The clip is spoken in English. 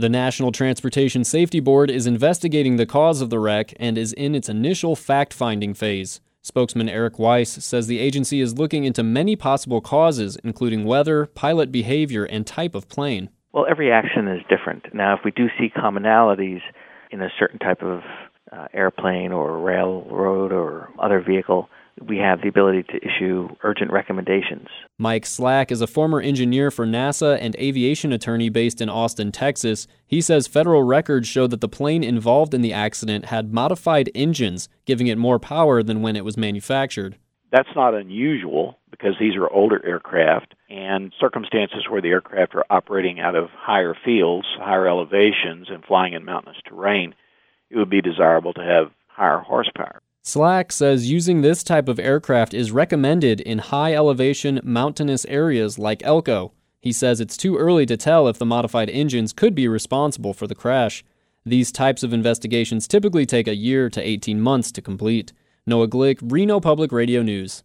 The National Transportation Safety Board is investigating the cause of the wreck and is in its initial fact-finding phase. Spokesman Eric Weiss says the agency is looking into many possible causes, including weather, pilot behavior, and type of plane. Well, every action is different. Now, if we do see commonalities in a certain type of airplane or railroad or other vehicle, we have the ability to issue urgent recommendations. Mike Slack is a former engineer for NASA and aviation attorney based in Austin, Texas. He says federal records show that the plane involved in the accident had modified engines, giving it more power than when it was manufactured. That's not unusual because these are older aircraft and circumstances where the aircraft are operating out of higher fields, higher elevations, and flying in mountainous terrain. It would be desirable to have higher horsepower. Slack says using this type of aircraft is recommended in high-elevation, mountainous areas like Elko. He says it's too early to tell if the modified engines could be responsible for the crash. These types of investigations typically take a year to 18 months to complete. Noah Glick, Reno Public Radio News.